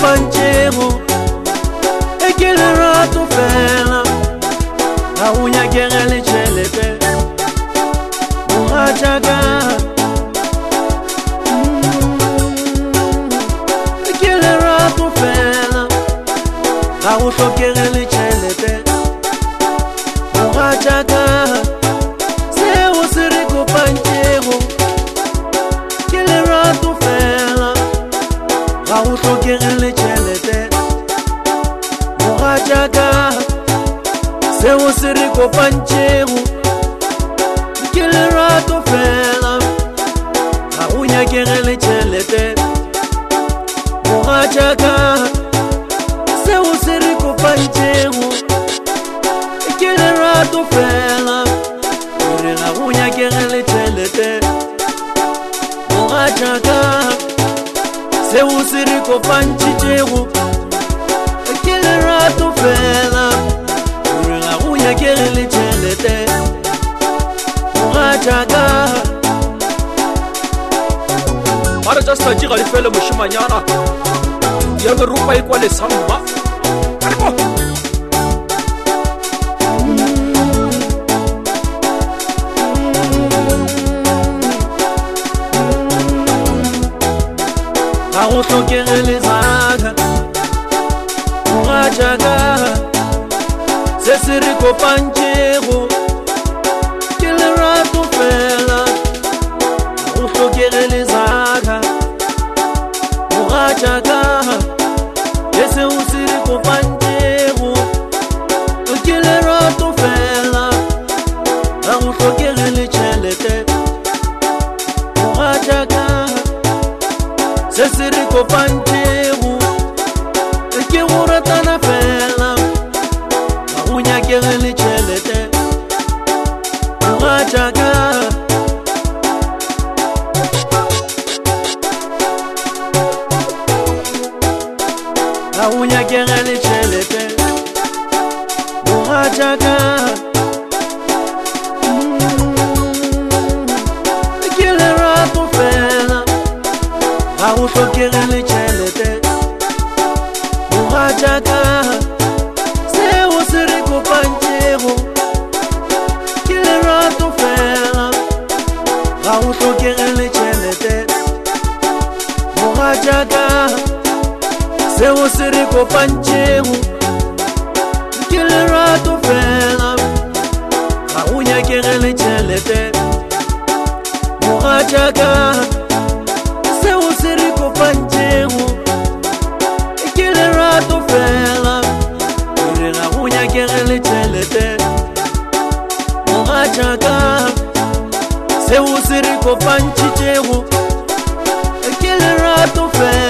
kopantšego e ke lerato fela ga o nyakege le tšhelete mogatšaka e ke lerato fela ga o hlokege le tšhelete mogatšaka seo se re kopantšego ke lerato fela ga o hlokege le tšhelete mogatšaka seo se re kopantšego ke lerato fela ga o nyakege le tšhelete mogatšaka seo se re kopantšego ke lerato fela gore ga o nyakege le tšhelete mogatšaka seo se re kopantšitšego ke lerato fela gore ga o nyakege le tšhelete mogatšaka mara tša setlatši ga di fele mošimanyana ya merupa e kwa lesamba aleko ga go hlokege lezaka mogatšaka se se re kopantšego ke lerato fela ga go hlokege lezaka mogatšaka ye seo se re kopantšego ke lerato fela ga go hlokege le tšhelete mogatšaka se se re kopantšego ke go ratana fela ga go nyakege le tšhelete mogatšaka ga go nyakege le tšhelete mogatšaka ke lerato fela ga go hlokege le tšhelete mogatšaka seo se re kopantšego ke lerato fela ga go hlokege le tšhelete mogatšaka seo se re kopantšego ke lerato fela ga go nyakege le tšhelete mogatšaka seo se re kopantšego ke lerato fela gore ga go nyakege le tšhelete mogatšaka seo se re kopantšitšego ke lerato fela